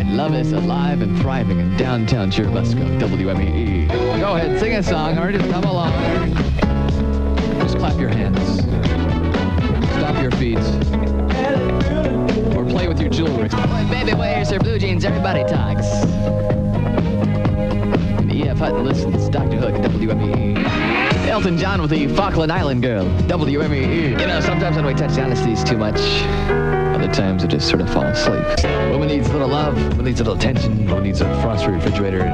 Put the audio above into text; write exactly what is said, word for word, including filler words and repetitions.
Love is alive and thriving in downtown Churubusco, W M E E. Go ahead, sing a song or just come along. Just clap your hands. Stomp your feet. Or play with your jewelry. When baby wears her blue jeans, everybody talks. And E F Hutton listens. Doctor Hook at W M E E. Elton John with the Falkland Island Girl, W M E E. You know, sometimes when we touch the honesties too much, other times I just sort of fall asleep. Woman needs a little love, woman needs a little attention, woman needs a frosty refrigerator.